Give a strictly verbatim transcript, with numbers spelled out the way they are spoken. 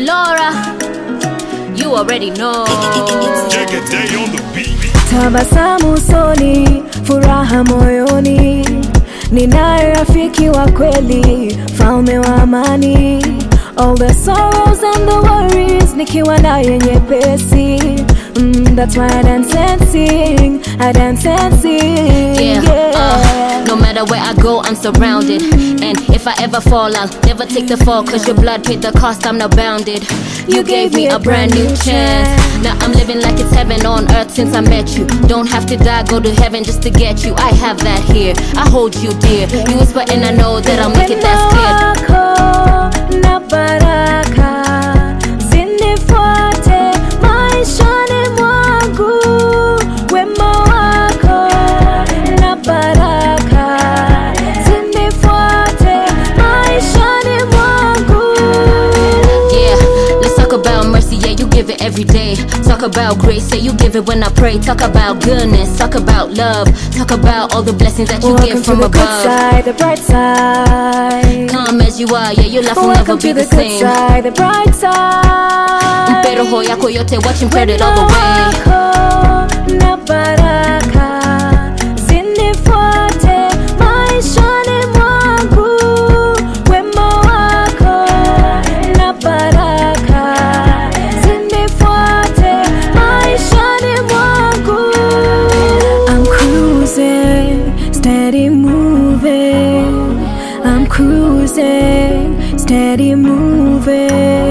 Laura, you already know. Jigga Day on the beat. Tabasamu usoni, furaha moyoni, ninaye rafiki wa kweli, mfalme wa amani. All the sorrows and the worries, nikiwa naye nyepesi. Mm, that's why I dance and sing, I dance and sing. Yeah, yeah. Uh, no matter where I go, I'm surrounded. And if I ever fall, I'll never take the fall, cause your blood paid the cost, I'm not bounded. You gave me a brand new chance. Now I'm living like it's heaven on earth since I met you. Don't have to die, go to heaven just to get you. I have that here, I hold you dear. You whisper and I know that I'll make it, that's clear. Na baraka zinifuate maishani mwangu, wema wako na baraka zinifuate maishani mwangu. Yeah, let's talk about mercy, yeah, you give it every day. Talk about grace, yeah, you give it when I pray. Talk about goodness, talk about love. Talk about all the blessings that you Welcome give from to the above. good side, the bright side. Come as you are, yeah, your life will never Welcome be to the the good same. side, the bright side. Pero ho yako yote, watch him spread it all the way. Wako na baraka zinifuate maishani mwangu, wema wako na baraka zinifuate maishani mwangu. I'm cruising, steady moving. I'm cruising, steady moving.